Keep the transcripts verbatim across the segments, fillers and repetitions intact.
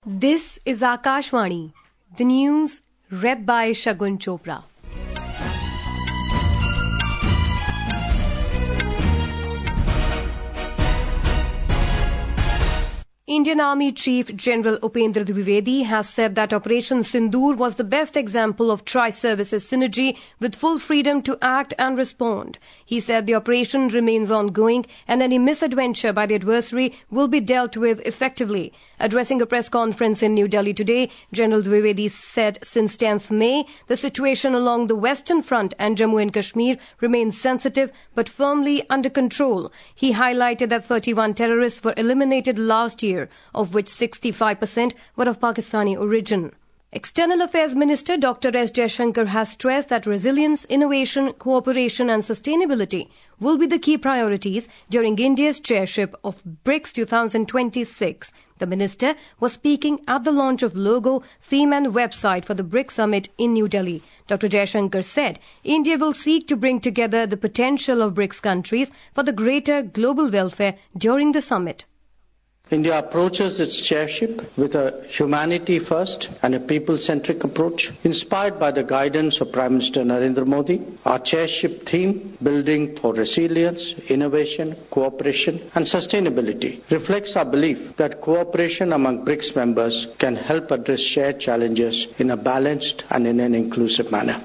This is Akashvani, the news read by Shagun Chopra. Indian Army Chief General Upendra Dwivedi has said that Operation Sindoor was the best example of tri-services synergy with full freedom to act and respond. He said the operation remains ongoing and any misadventure by the adversary will be dealt with effectively. Addressing a press conference in New Delhi today, General Dwivedi said since tenth May, the situation along the Western Front and Jammu and Kashmir remains sensitive but firmly under control. He highlighted that thirty-one terrorists were eliminated last year, of which sixty-five percent were of Pakistani origin. External Affairs Minister Doctor S Jaishankar has stressed that resilience, innovation, cooperation and sustainability will be the key priorities during India's chairship of BRICS twenty twenty-six. The minister was speaking at the launch of logo, theme and website for the BRICS summit in New Delhi. Doctor Jaishankar said India will seek to bring together the potential of BRICS countries for the greater global welfare during the summit. India approaches its chairship with a humanity-first and a people-centric approach, inspired by the guidance of Prime Minister Narendra Modi. Our chairship theme, Building for Resilience, Innovation, Cooperation and Sustainability, reflects our belief that cooperation among BRICS members can help address shared challenges in a balanced and in an inclusive manner.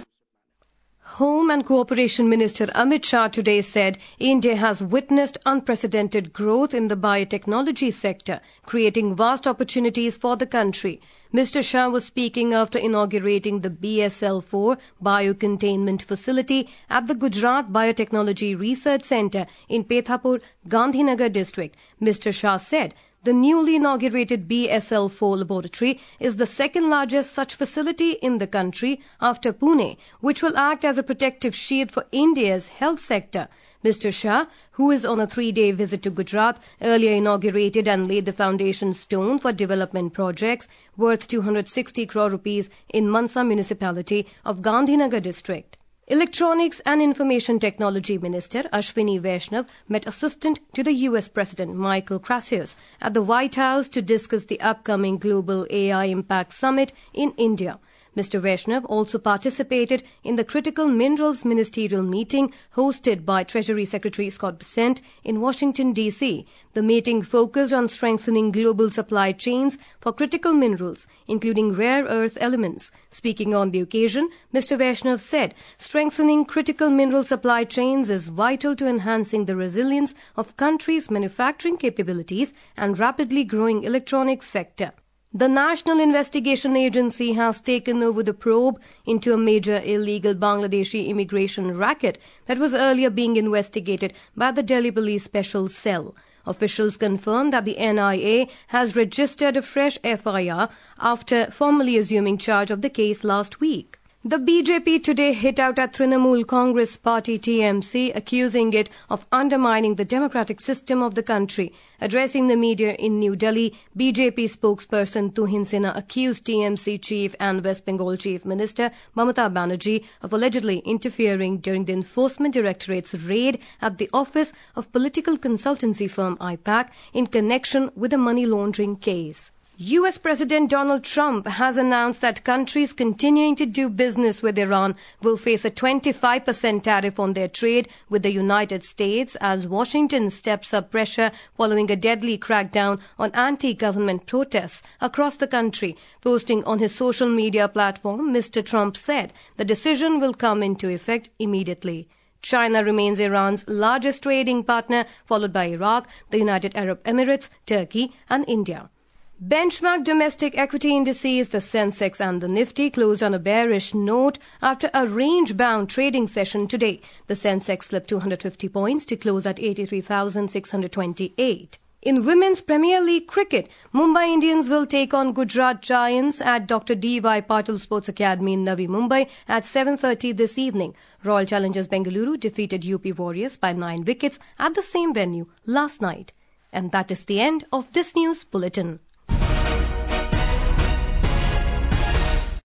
Home and Cooperation Minister Amit Shah today said India has witnessed unprecedented growth in the biotechnology sector, creating vast opportunities for the country. Mister Shah was speaking after inaugurating the B S L four biocontainment facility at the Gujarat Biotechnology Research Centre in Pethapur, Gandhinagar district. Mister Shah said the newly inaugurated B S L four laboratory is the second largest such facility in the country after Pune, which will act as a protective shield for India's health sector. Mister Shah, who is on a three-day visit to Gujarat, earlier inaugurated and laid the foundation stone for development projects worth two hundred sixty crore rupees in Mansa municipality of Gandhinagar district. Electronics and Information Technology Minister Ashwini Vaishnav met Assistant to the U S President Michael Krasius at the White House to discuss the upcoming Global A I Impact Summit in India. Mister Vaishnav also participated in the Critical Minerals Ministerial meeting hosted by Treasury Secretary Scott Bessent in Washington, D C The meeting focused on strengthening global supply chains for critical minerals, including rare earth elements. Speaking on the occasion, Mister Vaishnav said strengthening critical mineral supply chains is vital to enhancing the resilience of countries' manufacturing capabilities and rapidly growing electronics sector. The National Investigation Agency has taken over the probe into a major illegal Bangladeshi immigration racket that was earlier being investigated by the Delhi Police Special Cell. Officials confirmed that the N I A has registered a fresh F I R after formally assuming charge of the case last week. The B J P today hit out at Trinamool Congress Party T M C, accusing it of undermining the democratic system of the country. Addressing the media in New Delhi, B J P spokesperson Tuhin Sinha accused T M C chief and West Bengal Chief Minister Mamata Banerjee of allegedly interfering during the Enforcement Directorate's raid at the office of political consultancy firm I PAC in connection with a money laundering case. U S President Donald Trump has announced that countries continuing to do business with Iran will face a twenty-five percent tariff on their trade with the United States as Washington steps up pressure following a deadly crackdown on anti-government protests across the country. Posting on his social media platform, Mister Trump said the decision will come into effect immediately. China remains Iran's largest trading partner, followed by Iraq, the United Arab Emirates, Turkey and India. Benchmark domestic equity indices, the Sensex and the Nifty, closed on a bearish note after a range-bound trading session today. The Sensex slipped two hundred fifty points to close at eighty-three thousand six hundred twenty-eight. In Women's Premier League cricket, Mumbai Indians will take on Gujarat Giants at Doctor D Y Patil Sports Academy in Navi Mumbai at seven thirty this evening. Royal Challengers Bengaluru defeated U P Warriors by nine wickets at the same venue last night. And that is the end of this news bulletin.